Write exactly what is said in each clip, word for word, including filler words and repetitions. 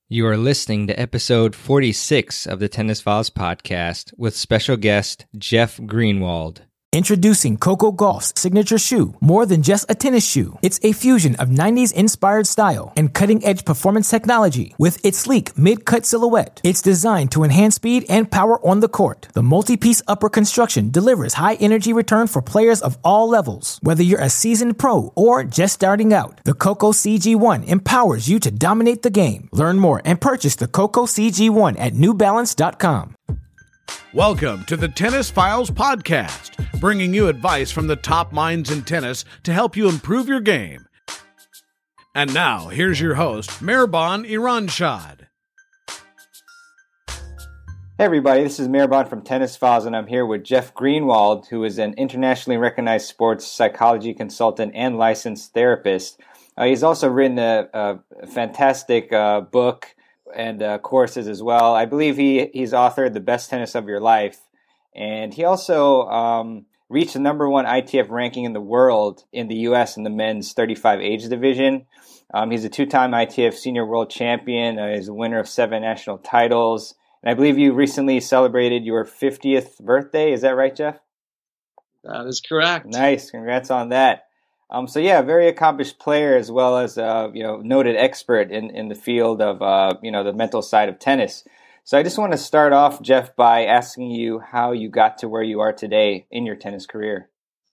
You are listening to episode forty-six of the Tennis Files podcast with special guest Jeff Greenwald. Introducing Coco Gauff's signature shoe. More than just a tennis shoe, it's a fusion of nineties-inspired style and cutting-edge performance technology. With its sleek mid-cut silhouette, it's designed to enhance speed and power on the court. The multi-piece upper construction delivers high-energy return for players of all levels. Whether you're a seasoned pro or just starting out, the Coco C G one empowers you to dominate the game. Learn more and purchase the Coco C G one at new balance dot com. Welcome to the Tennis Files podcast, bringing you advice from the top minds in tennis to help you improve your game. And now, here's your host, Mehrban Iranshad. Hey everybody, this is Mehrban from Tennis Files, and I'm here with Jeff Greenwald, who is an internationally recognized sports psychology consultant and licensed therapist. Uh, he's also written a, a fantastic uh, book and uh, courses as well. I believe he he's authored The Best Tennis of Your Life, and he also um, reached the number one I T F ranking in the world in the U S in the men's thirty-five age division. Um, he's a two-time I T F senior world champion. Uh, he's a winner of seven national titles, and I believe you recently celebrated your fiftieth birthday. Is that right, Jeff? That is correct. Nice. Congrats on that. Um, so yeah, very accomplished player as well as uh, you know noted expert in, in the field of uh, you know the mental side of tennis. So I just want to start off, Jeff, by asking you how you got to where you are today in your tennis career.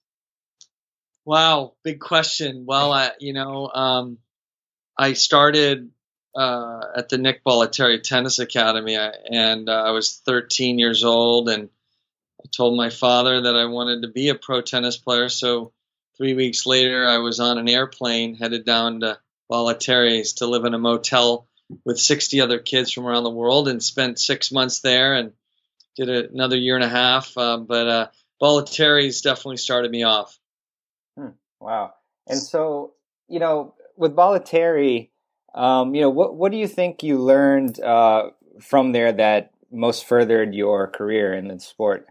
Wow, big question. Well, I, you know, um, I started uh, at the Nick Bollettieri Tennis Academy, and uh, I was thirteen years old, and I told my father that I wanted to be a pro tennis player. So three weeks later, I was on an airplane headed down to Bollettieri's to live in a motel with sixty other kids from around the world, and spent six months there and did a, another year and a half. Uh, but uh, Bollettieri's definitely started me off. Hmm. Wow. And so, you know, with Bollettieri, um, you know, what, what do you think you learned uh, from there that most furthered your career in the sport?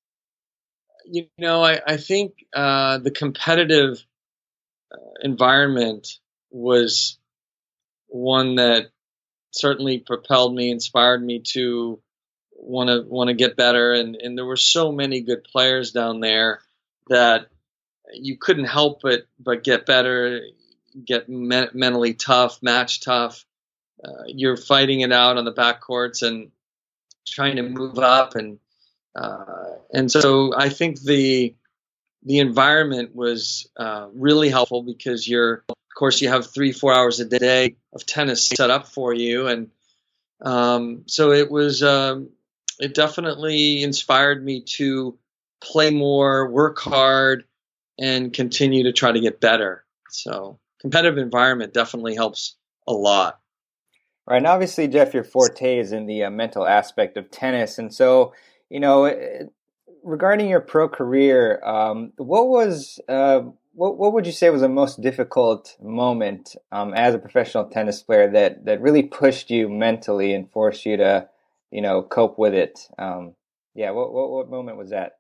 You know, I, I think uh, the competitive uh, environment was one that certainly propelled me, inspired me to want to want to get better. And, and there were so many good players down there that you couldn't help but but get better, get me- mentally tough, match tough. Uh, you're fighting it out on the backcourts and trying to move up, and Uh, and so I think the the environment was uh, really helpful because you're, of course, you have three, four hours a day of tennis set up for you, and um, so it was. Um, it definitely inspired me to play more, work hard, and continue to try to get better. So competitive environment definitely helps a lot. Right, and obviously, Jeff, your forte is in the uh, mental aspect of tennis, and so. You know, regarding your pro career, um, what was uh, what what would you say was the most difficult moment um, as a professional tennis player that, that really pushed you mentally and forced you to, you know, cope with it? Um, yeah, what, what what moment was that?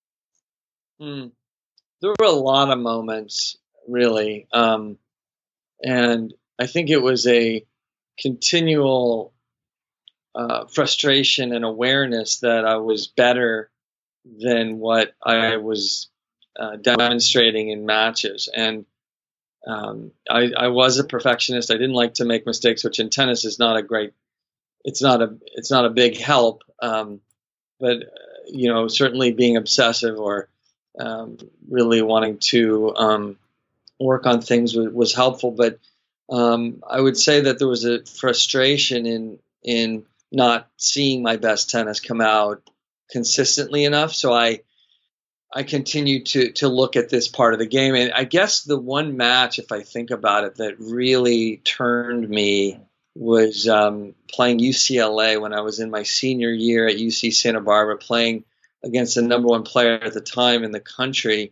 Mm. There were a lot of moments, really, um, and I think it was a continual Uh, frustration and awareness that I was better than what I was uh, demonstrating in matches. And um, I, I was a perfectionist. I didn't like to make mistakes, which in tennis is not a great, it's not a, it's not a big help. Um, but, uh, you know, certainly being obsessive or um, really wanting to um, work on things was, was helpful. But um, I would say that there was a frustration in, in, not seeing my best tennis come out consistently enough. So I I continue to to look at this part of the game. And I guess the one match, if I think about it, that really turned me was um, playing U C L A when I was in my senior year at U C Santa Barbara, playing against the number one player at the time in the country.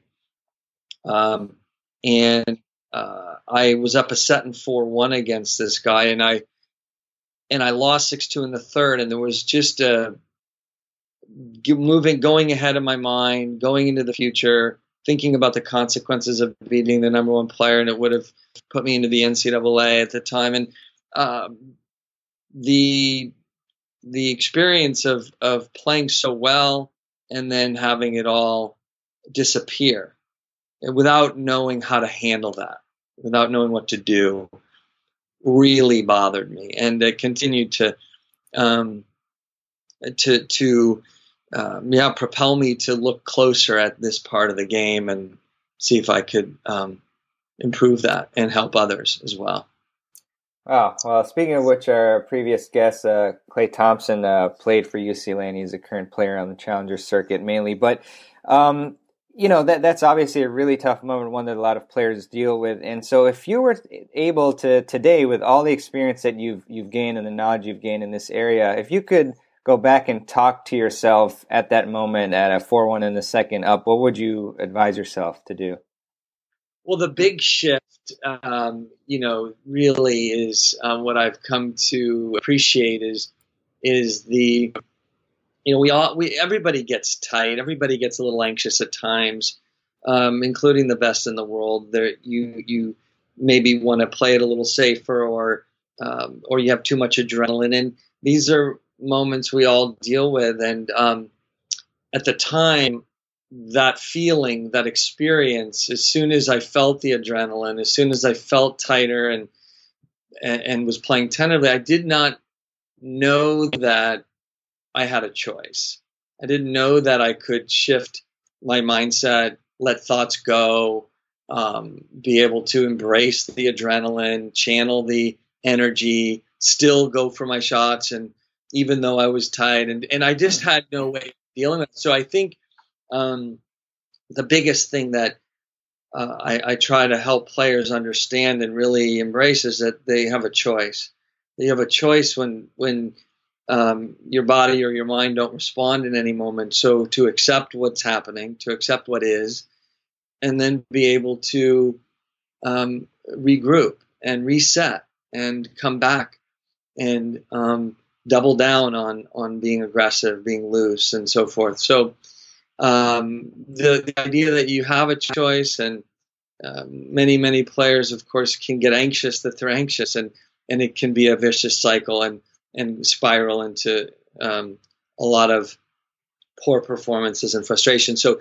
Um, and uh, I was up a set in four one against this guy, and I And I lost six two in the third, and there was just a moving, going ahead of my mind, going into the future, thinking about the consequences of beating the number one player, and it would have put me into the N C double A at the time. And um, the the experience of of playing so well and then having it all disappear without knowing how to handle that, without knowing what to do, really bothered me, and it continued to um, to to um, yeah propel me to look closer at this part of the game and see if I could um, improve that and help others as well. Wow. Well, speaking of which, our previous guest, uh, Clay Thompson, uh, played for U C L A, and he's a current player on the Challenger circuit mainly. But, um, you know, that that's obviously a really tough moment, one that a lot of players deal with. And so if you were able to today, with all the experience that you've you've gained and the knowledge you've gained in this area, if you could go back and talk to yourself at that moment at a four one in the second up, what would you advise yourself to do? Well, the big shift, um, you know, really is um, what I've come to appreciate is is the, you know, we all we everybody gets tight, everybody gets a little anxious at times, um, including the best in the world. There, you you maybe want to play it a little safer, or um, or you have too much adrenaline, and these are moments we all deal with. And um, at the time, that feeling, that experience, as soon as I felt the adrenaline, as soon as I felt tighter and, and and was playing tentatively, I did not know that I had a choice. I didn't know that I could shift my mindset, let thoughts go, um, be able to embrace the adrenaline, channel the energy, still go for my shots, and even though I was tight, and and I just had no way of dealing with it. So I think Um, the biggest thing that uh, I, I try to help players understand and really embrace is that they have a choice. They have a choice when when um, your body or your mind don't respond in any moment. So to accept what's happening, to accept what is, and then be able to um, regroup and reset and come back and um, double down on on being aggressive, being loose, and so forth. So Um, the, the idea that you have a choice, and um, many, many players, of course, can get anxious that they're anxious, and, and it can be a vicious cycle and, and spiral into um, a lot of poor performances and frustration. So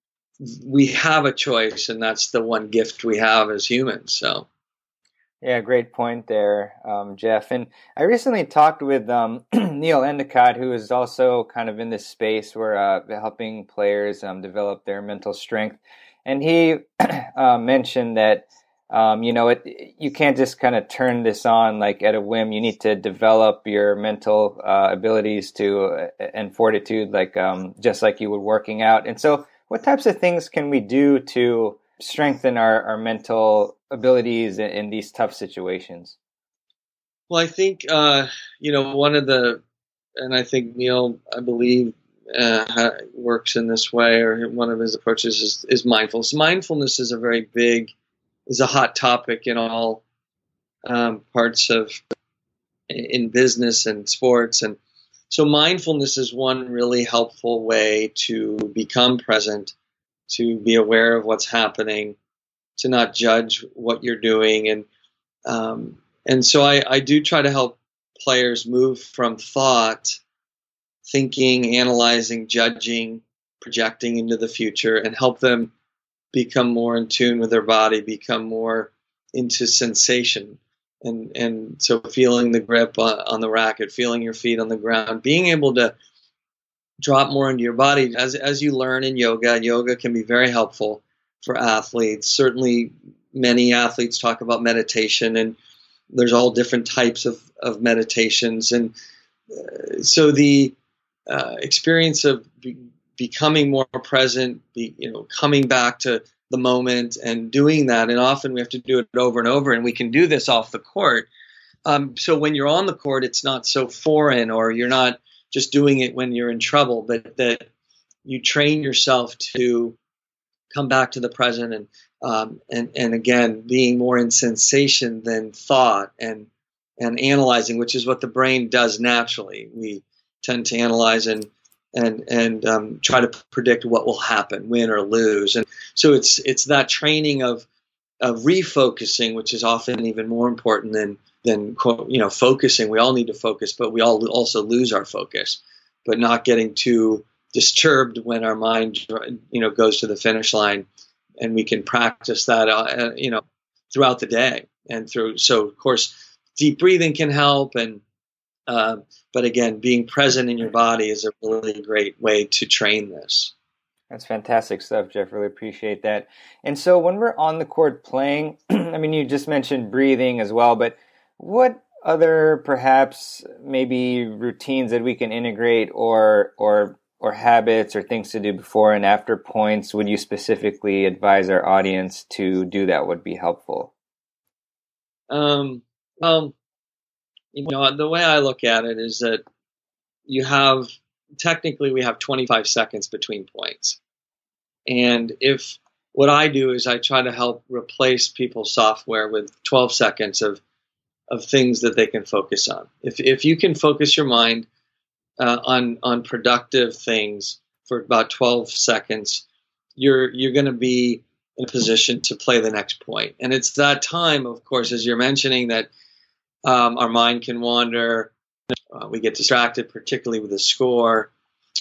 we have a choice, and that's the one gift we have as humans. So. Yeah, great point there, um, Jeff. And I recently talked with um, Neil Endicott, who is also kind of in this space where uh, helping players um, develop their mental strength. And he uh, mentioned that, um, you know, it, you can't just kind of turn this on like at a whim. You need to develop your mental uh, abilities to uh, and fortitude, like um, just like you would working out. And so what types of things can we do to strengthen our, our mental abilities in, in these tough situations? Well, I think, uh, you know, one of the, and I think Neil, I believe, uh, works in this way, or one of his approaches is, is mindfulness. Mindfulness is a very big, is a hot topic in all um, parts of, in business and sports. And so mindfulness is one really helpful way to become present, to be aware of what's happening, to not judge what you're doing. And um, and so I, I do try to help players move from thought, thinking, analyzing, judging, projecting into the future, and help them become more in tune with their body, become more into sensation. And, and so feeling the grip on, on the racket, feeling your feet on the ground, being able to drop more into your body. As as you learn in yoga, yoga can be very helpful for athletes. Certainly, many athletes talk about meditation, and there's all different types of, of meditations. And uh, so the uh, experience of be, becoming more present, be, you know, coming back to the moment and doing that, and often we have to do it over and over, and we can do this off the court. Um, so when you're on the court, it's not so foreign, or you're not just doing it when you're in trouble, but that you train yourself to come back to the present, and um, and and again, being more in sensation than thought, and and analyzing, which is what the brain does naturally. We tend to analyze and and and um, try to predict what will happen, win or lose, and so it's it's that training of of refocusing, which is often even more important than than you know focusing. We all need to focus, but we all also lose our focus. But not getting too disturbed when our mind you know goes to the finish line, and we can practice that uh, you know throughout the day and through. So of course, deep breathing can help, and uh, but again, being present in your body is a really great way to train this. That's fantastic stuff, Jeff. Really appreciate that. And so when we're on the court playing, I mean, you just mentioned breathing as well, but what other perhaps maybe routines that we can integrate or or or habits or things to do before and after points would you specifically advise our audience to do that would be helpful? Um, well, you know, the way I look at it is that you have technically we have twenty-five seconds between points. And if what I do is I try to help replace people's software with twelve seconds of of things that they can focus on. If if you can focus your mind uh, on on productive things for about twelve seconds, you're you're going to be in a position to play the next point. And it's that time, of course, as you're mentioning, that um, our mind can wander. Uh, we get distracted, particularly with the score.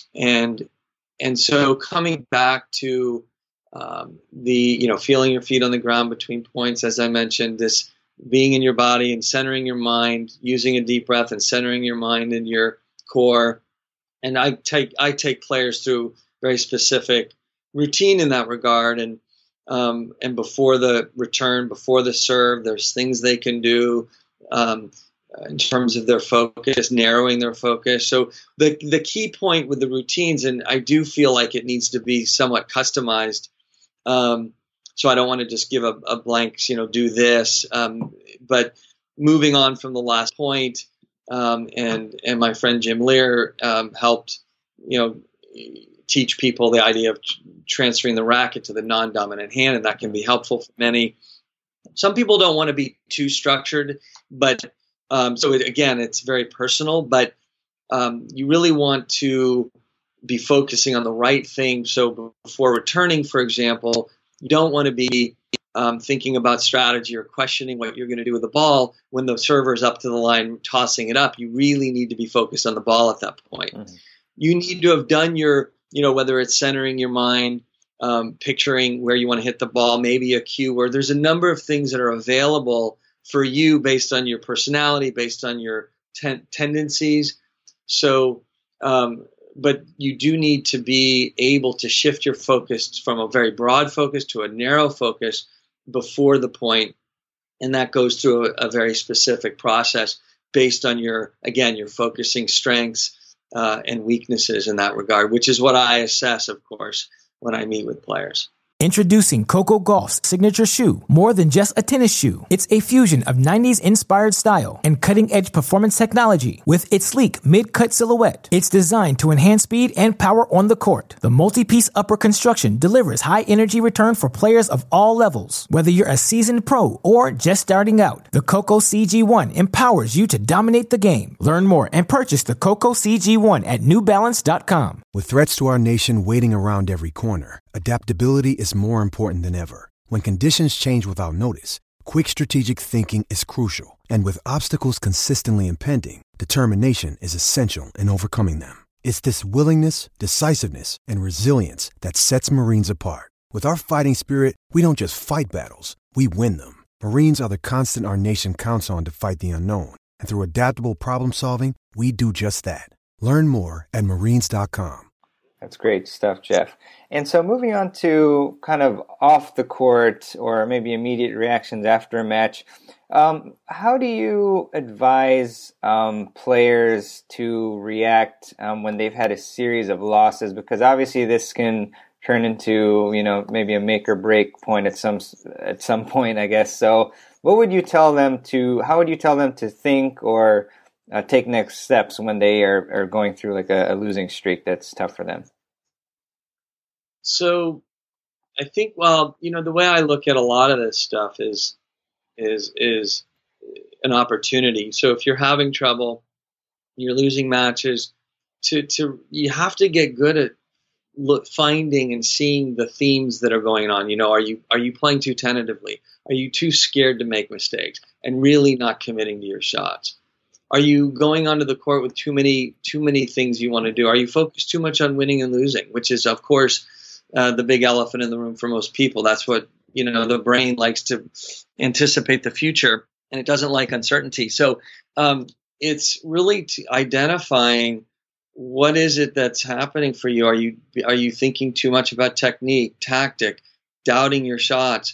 And and so coming back to um, the, you know, feeling your feet on the ground between points, as I mentioned, this being in your body and centering your mind, using a deep breath and centering your mind in your core. And I take I take players through very specific routine in that regard. And um, and before the return, before the serve, there's things they can do um, in terms of their focus, narrowing their focus. So the the key point with the routines, and I do feel like it needs to be somewhat customized. Um, so I don't want to just give a, a blank, you know, do this. Um, but moving on from the last point, um, and and my friend Jim Lear um, helped, you know, teach people the idea of transferring the racket to the non-dominant hand, and that can be helpful for many. Some people don't want to be too structured, but um, so it, again, it's very personal. But um, you really want to be focusing on the right thing. So before returning, for example, you don't want to be um, thinking about strategy or questioning what you're going to do with the ball when the server's up to the line tossing it up. You really need to be focused on the ball at that point. Mm-hmm. You need to have done your, you know, whether it's centering your mind, um, picturing where you want to hit the ball, maybe a cue where there's a number of things that are available for you based on your personality, based on your ten- tendencies. So, um, but you do need to be able to shift your focus from a very broad focus to a narrow focus before the point. And that goes through a, a very specific process based on your, again, your focusing strengths uh, and weaknesses in that regard, which is what I assess, of course, when I meet with players. Introducing Coco Gauff's signature shoe, more than just a tennis shoe. It's a fusion of nineties inspired style and cutting-edge performance technology. With its sleek mid-cut silhouette, it's designed to enhance speed and power on the court. The multi-piece upper construction delivers high-energy return for players of all levels. Whether you're a seasoned pro or just starting out, the Coco C G one empowers you to dominate the game. Learn more and purchase the Coco C G one at new balance dot com. With threats to our nation waiting around every corner, adaptability is more important than ever. When conditions change without notice, quick strategic thinking is crucial. And with obstacles consistently impending, determination is essential in overcoming them. It's this willingness, decisiveness, and resilience that sets Marines apart. With our fighting spirit, we don't just fight battles, we win them. Marines are the constant our nation counts on to fight the unknown. And through adaptable problem solving, we do just that. Learn more at marines dot com. That's great stuff, Jeff. And so moving on to kind of off the court or maybe immediate reactions after a match, um, how do you advise um, players to react um, when they've had a series of losses? Because obviously this can turn into, you know, maybe a make or break point at some at some point, I guess. So what would you tell them to, how would you tell them to think or Uh, take next steps when they are, are going through like a, a losing streak that's tough for them? So I think, well, you know, the way I look at a lot of this stuff is is is an opportunity. So if you're having trouble, you're losing matches, to to you have to get good at look, finding and seeing the themes that are going on. You know, are you are you playing too tentatively? Are you too scared to make mistakes? and really not committing to your shots? Are you going onto the court with too many too many things you want to do? Are you focused too much on winning and losing, which is, of course, uh, the big elephant in the room for most people? That's what, you know, the brain likes to anticipate the future, and it doesn't like uncertainty. So um, it's really t- identifying what is it that's happening for you. Are you are you thinking too much about technique, tactic, doubting your shots?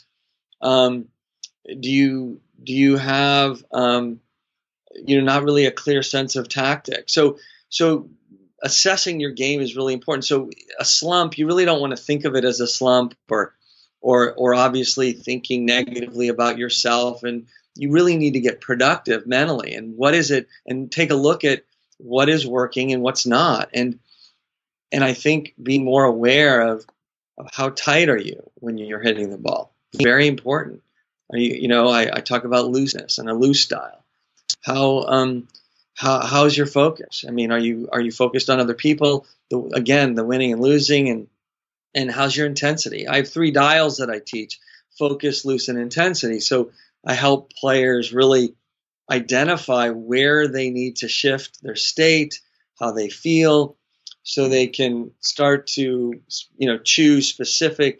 Um, do you do you have um, you know, not really a clear sense of tactic? So, so assessing your game is really important. So a slump, you really don't want to think of it as a slump, or, or, or obviously thinking negatively about yourself. And you really need to get productive mentally. And what is it? And take a look at what is working and what's not. And, and I think being more aware of, of how tight are you when you're hitting the ball. Very important. Are you, you know, I, I talk about looseness and a loose style. How um how how's your focus? I mean, are you are you focused on other people? The, again, the winning and losing, and and how's your intensity? I have three dials that I teach: focus, loose, and intensity. So I help players really identify where they need to shift their state, how they feel, so they can start to, you know, choose specific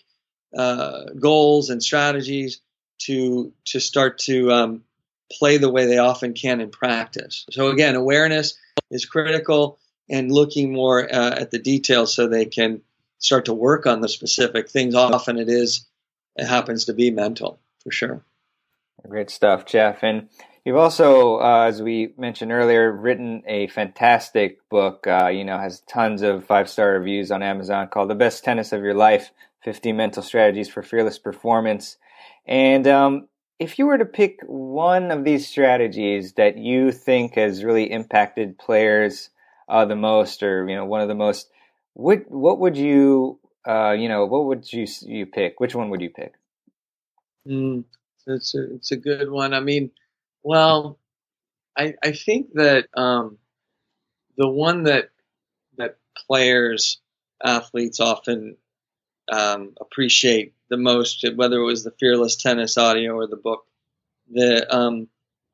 uh, goals and strategies to to start to um, play the way they often can in practice. So again, awareness is critical, and looking more uh, at the details so they can start to work on the specific things. Often it is, it happens to be mental, for sure. Great stuff, Jeff. And you've also, uh, as we mentioned earlier, written a fantastic book, uh, you know, has tons of five-star reviews on Amazon, called The Best Tennis of Your Life, fifty Mental Strategies for Fearless Performance. And um, if you were to pick one of these strategies that you think has really impacted players uh, the most, or, you know, one of the most, what what would you, uh, you know, what would you you pick? Which one would you pick? Mm, it's a, it's a good one. I mean, well, I I think that um, the one that that players, athletes often um, appreciate the most, whether it was the Fearless Tennis audio or the book, the um,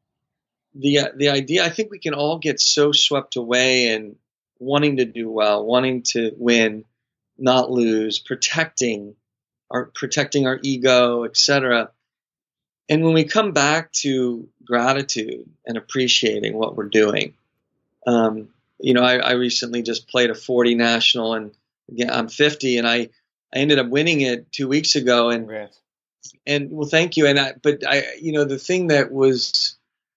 the the idea. I think we can all get so swept away in wanting to do well, wanting to win, not lose, protecting our protecting our ego, et cetera. And when we come back to gratitude and appreciating what we're doing, um, you know, I, I recently just played a forty national, and again, I'm fifty, and I. I ended up winning it two weeks ago, and Congrats. and well, thank you. And I, but I, you know, the thing that was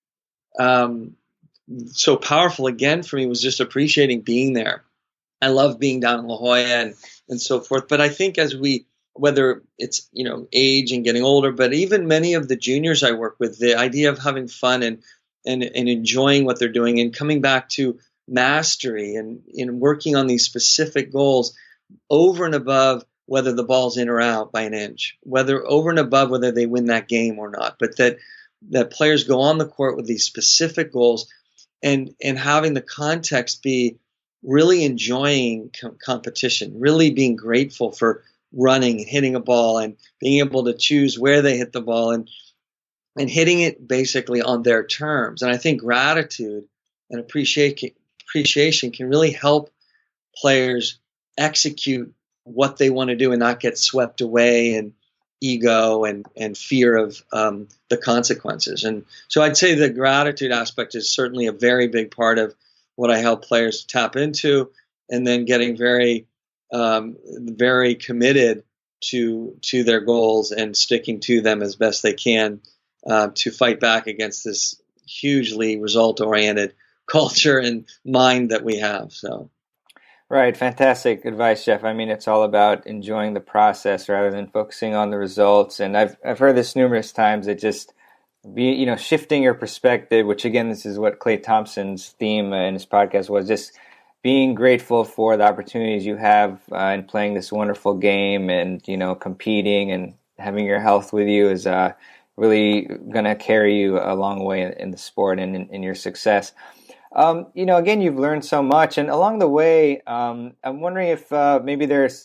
um, so powerful again for me was just appreciating being there. I love being down in La Jolla and and so forth. But I think as we, whether it's, you know, age and getting older, but even many of the juniors I work with, the idea of having fun and and and enjoying what they're doing and coming back to mastery and in working on these specific goals over and above whether the ball's in or out by an inch, whether over and above whether they win that game or not, but that that players go on the court with these specific goals, and and having the context be really enjoying com- competition, really being grateful for running and hitting a ball and being able to choose where they hit the ball and and hitting it basically on their terms. And I think gratitude and appreciation appreciation can really help players execute what they want to do and not get swept away in ego and, and fear of um, the consequences. And so I'd say the gratitude aspect is certainly a very big part of what I help players tap into, and then getting very, um, very committed to to their goals and sticking to them as best they can uh, to fight back against this hugely result-oriented culture and mind that we have. So. Right. Fantastic advice, Jeff. I mean, it's all about enjoying the process rather than focusing on the results. And I've I've heard this numerous times. It just be, you know, shifting your perspective, which again, this is what Klay Thompson's theme in his podcast was, just being grateful for the opportunities you have uh, in playing this wonderful game, and, you know, competing and having your health with you is uh, really going to carry you a long way in, in the sport and in, in your success. Um, you know, again, you've learned so much, and along the way, um, I'm wondering if uh, maybe there's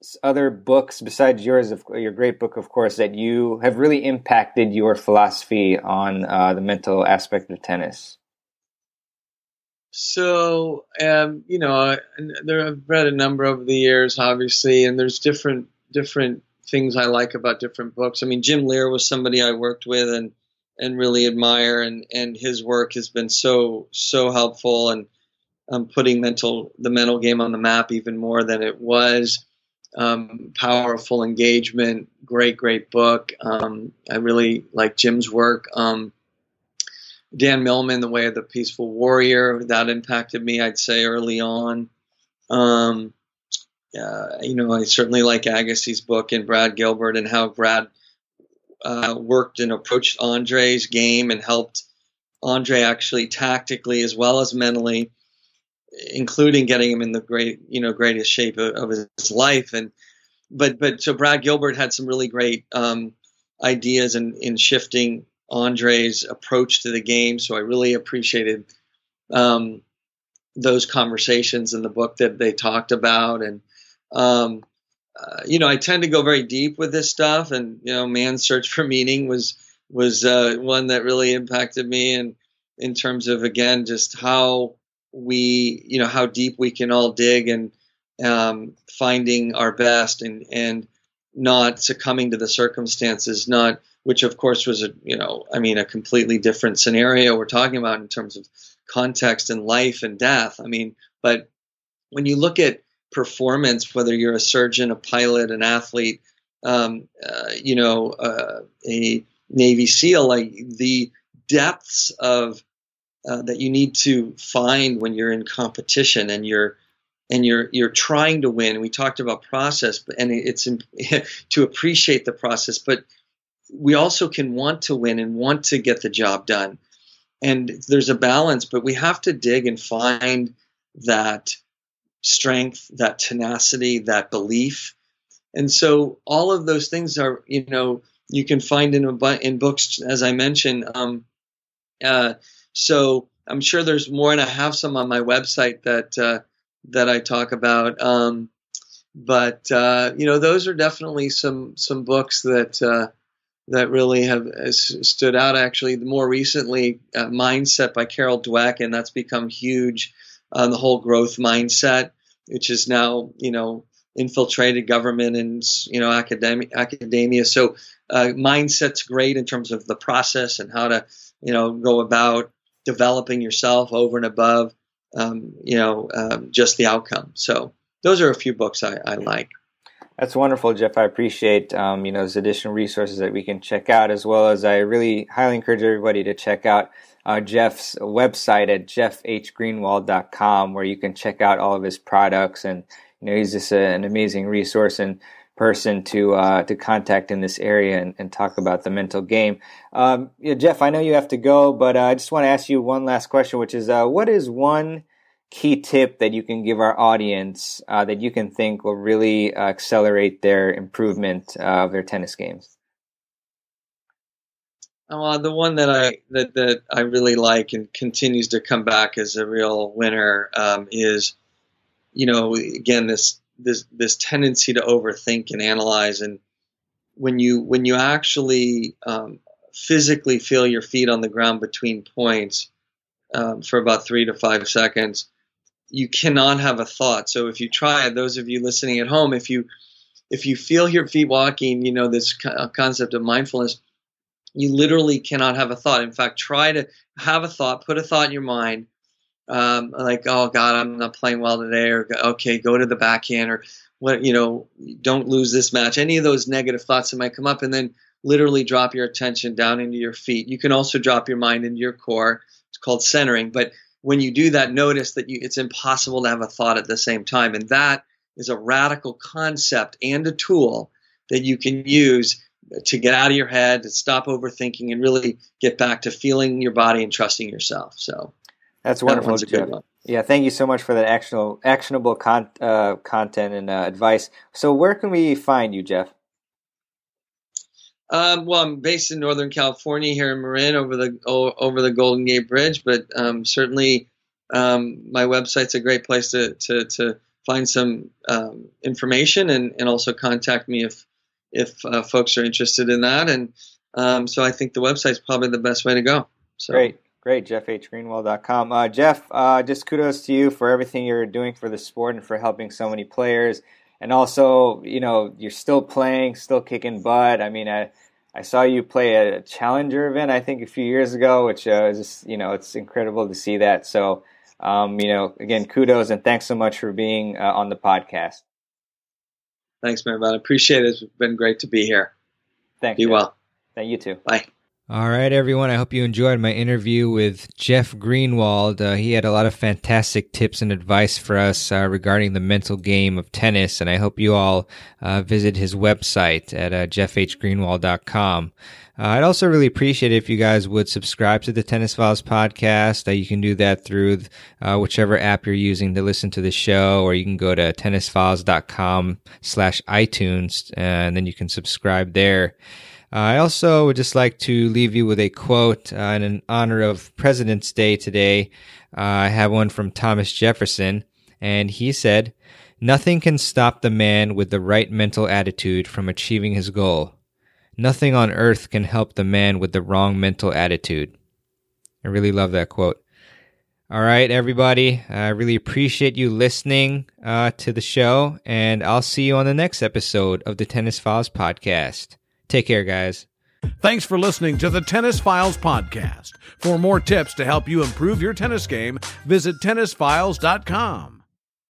other books besides yours, of your great book, of course, that you have really impacted your philosophy on uh, the mental aspect of tennis? So, um, you know, I, there I've read a number over the years, obviously, and there's different different things I like about different books. I mean, Jim Lear was somebody I worked with and and really admire, and and his work has been so so helpful, and um, putting mental the mental game on the map even more than it was. Um, powerful engagement, great great book. Um, I really like Jim's work. Um, Dan Millman, The Way of the Peaceful Warrior, that impacted me, I'd say, early on. Um, uh, you know, I certainly like Agassi's book and Brad Gilbert, and how Brad uh, worked and approached Andre's game and helped Andre actually tactically as well as mentally, including getting him in the great, you know, greatest shape of, of his life. And but but so Brad Gilbert had some really great um, ideas in, in shifting Andre's approach to the game. So I really appreciated um, those conversations in the book that they talked about. And, um, uh, you know, I tend to go very deep with this stuff, and, you know, Man's Search for Meaning was, was uh, one that really impacted me. And in terms of, again, just how we, you know, how deep we can all dig, and um, finding our best, and, and not succumbing to the circumstances, not, which of course was a, you know, I mean, a completely different scenario we're talking about in terms of context and life and death. I mean, but when you look at performance, whether you're a surgeon, a pilot, an athlete, um, uh, you know, uh, a Navy SEAL, like the depths of uh, that you need to find when you're in competition and you're and you're you're trying to win. We talked about process, but and it's to appreciate the process, but we also can want to win and want to get the job done. And there's a balance, but we have to dig and find that strength, that tenacity, that belief. And so all of those things are, you know, you can find in a, in books, as I mentioned. Um, uh, so I'm sure there's more, and I have some on my website that uh, that I talk about. Um, but uh, you know, those are definitely some some books that. Uh, that really have stood out. Actually, more recently, uh, Mindset by Carol Dweck, and that's become huge. Uh, the whole growth mindset, which is now, you know, infiltrated government and, you know, academia. academia. So uh, mindset's great in terms of the process and how to, you know, go about developing yourself over and above, um, you know, um, just the outcome. So those are a few books I, I like. That's wonderful, Jeff. I appreciate um, you know, those additional resources that we can check out, as well as I really highly encourage everybody to check out uh, Jeff's website at jeff h greenwald dot com, where you can check out all of his products. And you know, he's just a, an amazing resource and person to uh, to contact in this area and, and talk about the mental game. Um, yeah, Jeff, I know you have to go, but uh, I just want to ask you one last question, which is, uh, what is one key tip that you can give our audience uh, that you can think will really uh, accelerate their improvement uh, of their tennis games? Well, the one that I that, that I really like and continues to come back as a real winner um, is, you know, again, this this this tendency to overthink and analyze. And when you when you actually um, physically feel your feet on the ground between points um, for about three to five seconds, you cannot have a thought. So if you try it, those of you listening at home, if you if you feel your feet walking, you know, this concept of mindfulness, you literally cannot have a thought. In fact, try to have a thought, put a thought in your mind, um, like, oh God, I'm not playing well today, or okay, go to the backhand, or what, you know, don't lose this match. Any of those negative thoughts that might come up, and then literally drop your attention down into your feet. You can also drop your mind into your core. It's called centering. But when you do that, notice that you, it's impossible to have a thought at the same time. And that is a radical concept and a tool that you can use to get out of your head, to stop overthinking, and really get back to feeling your body and trusting yourself. So that's wonderful, that Jeff. Yeah, thank you so much for that actionable, actionable con- uh, content and uh, advice. So where can we find you, Jeff? Um, well, I'm based in Northern California, here in Marin, over the o- over the Golden Gate Bridge. But um, certainly, um, my website's a great place to to, to find some um, information and, and also contact me if if uh, folks are interested in that. And um, so I think the website's probably the best way to go. So. Great. Great, Jeff H Greenwald dot com. Uh, Jeff, uh, just kudos to you for everything you're doing for the sport and for helping so many players. And also, you know, you're still playing, still kicking butt. I mean, I, I saw you play a Challenger event, I think, a few years ago, which uh, is just, you know, it's incredible to see that. So, um, you know, again, kudos and thanks so much for being uh, on the podcast. Thanks, Maribon. I appreciate it. It's been great to be here. Thanks. Be Jeff. well. Thank you too. Bye. All right, everyone. I hope you enjoyed my interview with Jeff Greenwald. Uh, he had a lot of fantastic tips and advice for us uh, regarding the mental game of tennis, and I hope you all uh, visit his website at uh, jeff h greenwald dot com. Uh, I'd also really appreciate it if you guys would subscribe to the Tennis Files podcast. Uh, you can do that through uh, whichever app you're using to listen to the show, or you can go to tennis files dot com slash iTunes, and then you can subscribe there. Uh, I also would just like to leave you with a quote uh, in honor of President's Day today. Uh, I have one from Thomas Jefferson, and he said, "Nothing can stop the man with the right mental attitude from achieving his goal. Nothing on earth can help the man with the wrong mental attitude." I really love that quote. All right, everybody. I really appreciate you listening uh, to the show, and I'll see you on the next episode of the Tennis Files podcast. Take care, guys. Thanks for listening to the Tennis Files podcast. For more tips to help you improve your tennis game, visit tennis files dot com.